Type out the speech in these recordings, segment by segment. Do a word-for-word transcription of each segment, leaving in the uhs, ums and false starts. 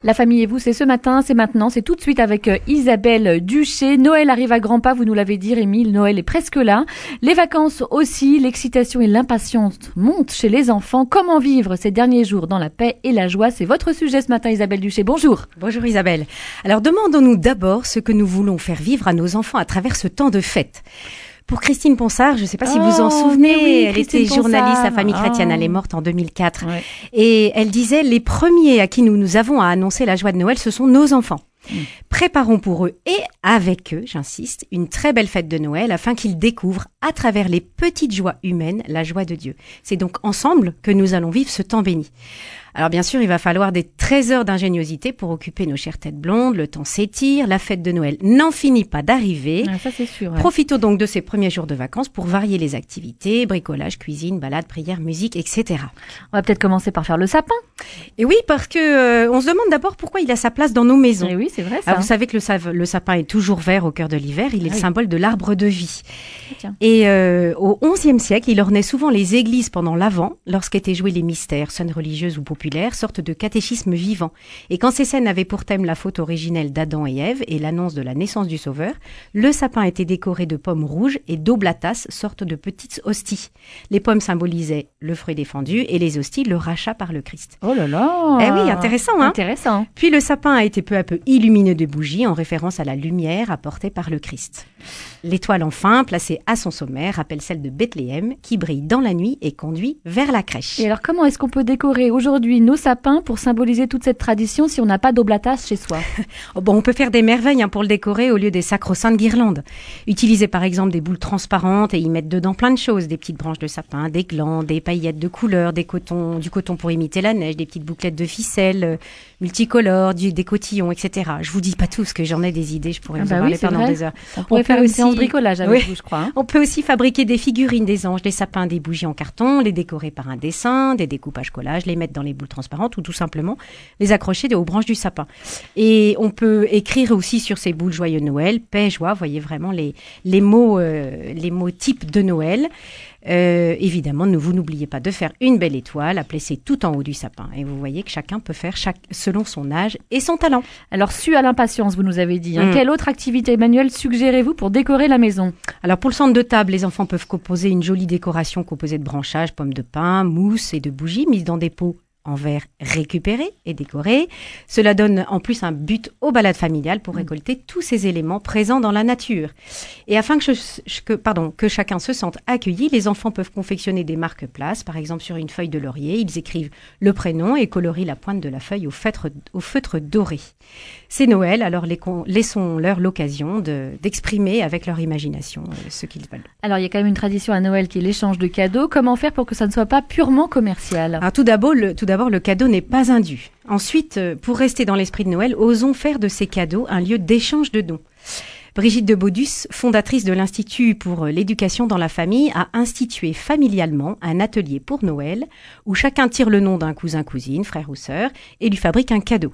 La famille et vous, c'est ce matin, c'est maintenant, c'est tout de suite avec euh, Isabelle Duché. Noël arrive à grands pas, vous nous l'avez dit Rémi, Noël est presque là. Les vacances aussi, l'excitation et l'impatience montent chez les enfants. Comment vivre ces derniers jours dans la paix et la joie? C'est votre sujet ce matin, Isabelle Duché. Bonjour. Bonjour Isabelle. Alors demandons-nous d'abord ce que nous voulons faire vivre à nos enfants à travers ce temps de fête. Pour Christine Ponsard, je ne sais pas si oh, vous en souvenez, oui, elle Christine était journaliste Ponsard. à Famille Chrétienne, oh. elle est morte en deux mille quatre. Ouais. Et elle disait, les premiers à qui nous, nous avons à annoncer la joie de Noël, ce sont nos enfants. Mmh. Préparons pour eux et avec eux, j'insiste, une très belle fête de Noël afin qu'ils découvrent à travers les petites joies humaines la joie de Dieu. C'est donc ensemble que nous allons vivre ce temps béni. Alors bien sûr, il va falloir des trésors d'ingéniosité pour occuper nos chères têtes blondes. Le temps s'étire, la fête de Noël n'en finit pas d'arriver. Ah, ça c'est sûr. Ouais. Profitons donc de ces premiers jours de vacances pour varier les activités, bricolage, cuisine, balade, prière, musique, et cetera. On va peut-être commencer par faire le sapin. Et oui, parce que euh, on se demande d'abord pourquoi il a sa place dans nos maisons. Et oui, c'est vrai ça. Alors, vous savez que le, sa- le sapin est toujours vert au cœur de l'hiver. Il est ah, le oui. symbole de l'arbre de vie. Tiens. Et euh, au onzième siècle, il ornait souvent les églises pendant l'Avent, lorsqu'étaient joués les mystères, scènes religieuses ou populaires, sorte de catéchisme vivant. Et quand ces scènes avaient pour thème la faute originelle d'Adam et Ève et l'annonce de la naissance du Sauveur, le sapin était décoré de pommes rouges et d'oblatas, sorte de petites hosties. Les pommes symbolisaient le fruit défendu et les hosties le rachat par le Christ. Oh là là. Eh oui, intéressant, hein. Intéressant. Puis le sapin a été peu à peu illuminé de bougies en référence à la lumière apportée par le Christ. L'étoile enfin, placée à son sommet, rappelle celle de Bethléem qui brille dans la nuit et conduit vers la crèche. Et alors comment est-ce qu'on peut décorer aujourd'hui nos sapins pour symboliser toute cette tradition si on n'a pas d'oblatas chez soi? Oh bon, on peut faire des merveilles hein, pour le décorer au lieu des sacro-saintes guirlandes. Utiliser par exemple des boules transparentes et y mettre dedans plein de choses, des petites branches de sapin, des glands, des paillettes de couleurs, des cotons, du coton pour imiter la neige, des petites bouclettes de ficelle euh, multicolores, du, des cotillons, et cetera. Je vous dis pas tout parce que j'en ai des idées, je pourrais Ah vous bah en oui, parler c'est pendant vrai. des heures. On pourrait On faire peut une aussi- séance bricolage avec Oui. vous, je crois. Hein. On peut aussi fabriquer des figurines des anges, des sapins, des bougies en carton, les décorer par un dessin, des découpages collages, les mettre dans les boules transparentes ou tout simplement les accrocher aux branches du sapin. Et on peut écrire aussi sur ces boules Joyeux Noël, paix, joie, vous voyez vraiment les, les mots, euh, les mots types de Noël. Euh, évidemment, ne, vous n'oubliez pas de faire une belle étoile à placer tout en haut du sapin. Et vous voyez que chacun peut faire chaque, selon son âge et son talent. Alors, su à l'impatience, vous nous avez dit. Hein. Mm. Quelle autre activité manuelle suggérez-vous pour décorer la maison? Alors pour le centre de table, les enfants peuvent composer une jolie décoration composée de branchages, pommes de pin, mousse et de bougies mises dans des pots en verre récupérés et décorés. Cela donne en plus un but aux balades familiales pour récolter tous ces éléments présents dans la nature. Et afin que, je, que, pardon, que chacun se sente accueilli, les enfants peuvent confectionner des marque-places. Par exemple, sur une feuille de laurier, ils écrivent le prénom et colorient la pointe de la feuille au feutre, au feutre doré. C'est Noël, alors les, laissons-leur l'occasion de, d'exprimer avec leur imagination euh, ce qu'ils veulent. Alors, il y a quand même une tradition à Noël qui est l'échange de cadeaux. Comment faire pour que ça ne soit pas purement commercial? Alors tout d'abord, le, tout d'abord, le cadeau n'est pas un dû. Ensuite, euh, pour rester dans l'esprit de Noël, osons faire de ces cadeaux un lieu d'échange de dons. Brigitte de Baudus, fondatrice de l'Institut pour l'éducation dans la famille, a institué familialement un atelier pour Noël où chacun tire le nom d'un cousin, cousine, frère ou sœur et lui fabrique un cadeau.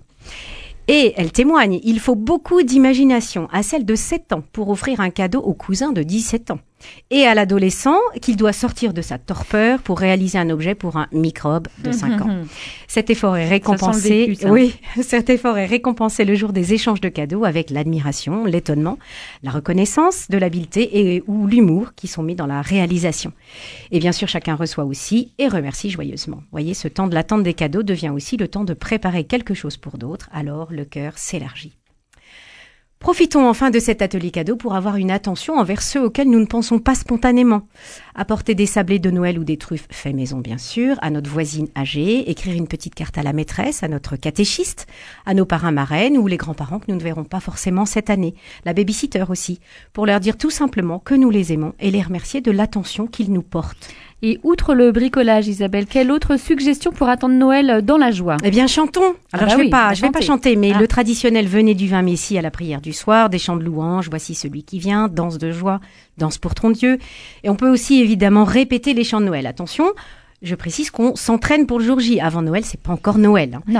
Et elle témoigne, il faut beaucoup d'imagination à celle de sept ans pour offrir un cadeau au cousin de dix-sept ans. Et à l'adolescent qu'il doit sortir de sa torpeur pour réaliser un objet pour un microbe de cinq ans. Cet effort est récompensé. vécu, ça. Oui, cet effort est récompensé le jour des échanges de cadeaux avec l'admiration, l'étonnement, la reconnaissance de l'habileté et ou l'humour qui sont mis dans la réalisation. Et bien sûr, chacun reçoit aussi et remercie joyeusement. Vous voyez, ce temps de l'attente des cadeaux devient aussi le temps de préparer quelque chose pour d'autres. Alors, le cœur s'élargit. Profitons enfin de cet atelier cadeau pour avoir une attention envers ceux auxquels nous ne pensons pas spontanément. Apporter des sablés de Noël ou des truffes fait maison bien sûr, à notre voisine âgée, écrire une petite carte à la maîtresse, à notre catéchiste, à nos parrains marraines ou les grands-parents que nous ne verrons pas forcément cette année, la baby-sitter aussi, pour leur dire tout simplement que nous les aimons et les remercier de l'attention qu'ils nous portent. Et outre le bricolage, Isabelle, quelle autre suggestion pour attendre Noël dans la joie? Eh bien, chantons. Alors, Ah bah je vais oui, pas, on va je vais pas chanter. chanter, mais Ah. le traditionnel venez du vin Messie à la prière du soir, des chants de louange, voici celui qui vient, danse de joie, danse pour ton Dieu. Et on peut aussi évidemment répéter les chants de Noël. Attention, je précise qu'on s'entraîne pour le jour J. Avant Noël, c'est pas encore Noël. Hein. Non.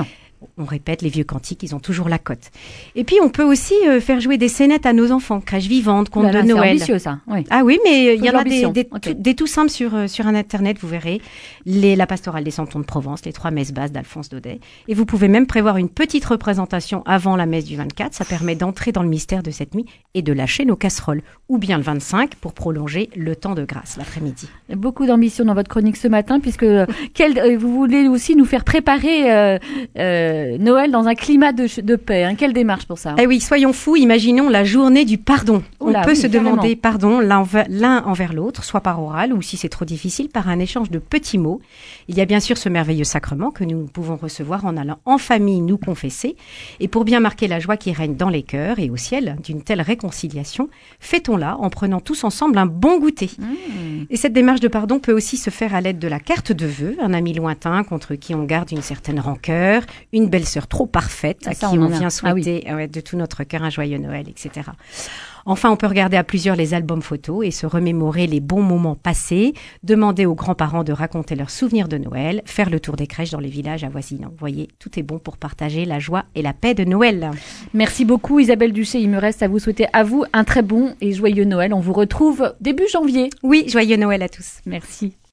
On répète les vieux cantiques, ils ont toujours la cote. Et puis on peut aussi euh, faire jouer des scénettes à nos enfants, crèche vivante, contes de Noël. C'est ambitieux ça. Oui. Ah oui, mais il y en a des, des, okay. tout, des tout simples sur, euh, sur Internet, vous verrez. Les, la pastorale des Santons de Provence, les trois messes basses d'Alphonse Daudet. Et vous pouvez même prévoir une petite représentation avant la messe du vingt-quatre. Ça permet d'entrer dans le mystère de cette nuit et de lâcher nos casseroles. Ou bien le vingt-cinq pour prolonger le temps de grâce l'après-midi. Beaucoup d'ambition dans votre chronique ce matin, puisque quel, euh, vous voulez aussi nous faire préparer euh, euh, Noël dans un climat de, de paix. Hein. Quelle démarche pour ça? Eh oui, soyons fous, imaginons la journée du pardon. Oula, On peut oui, se carrément. demander pardon l'un envers, l'un envers l'autre, soit par oral ou si c'est trop difficile, par un échange de petits mots. Il y a bien sûr ce merveilleux sacrement que nous pouvons recevoir en allant en famille nous confesser. Et pour bien marquer la joie qui règne dans les cœurs et au ciel d'une telle réconciliation, fêtons-la en prenant tous ensemble un bon goûter. Mmh. Et cette démarche de pardon peut aussi se faire à l'aide de la carte de vœux, un ami lointain contre qui on garde une certaine rancœur, une belle-sœur trop parfaite ah, à ça, qui on, on on vient a. souhaiter ah oui. ouais, de tout notre cœur un joyeux Noël, et cetera. Enfin, on peut regarder à plusieurs les albums photos et se remémorer les bons moments passés, demander aux grands-parents de raconter leurs souvenirs de Noël, faire le tour des crèches dans les villages avoisinants. Vous voyez, tout est bon pour partager la joie et la paix de Noël. Merci beaucoup Isabelle Duché. Il me reste à vous souhaiter à vous un très bon et joyeux Noël. On vous retrouve début janvier. Oui, joyeux Noël à tous. Merci.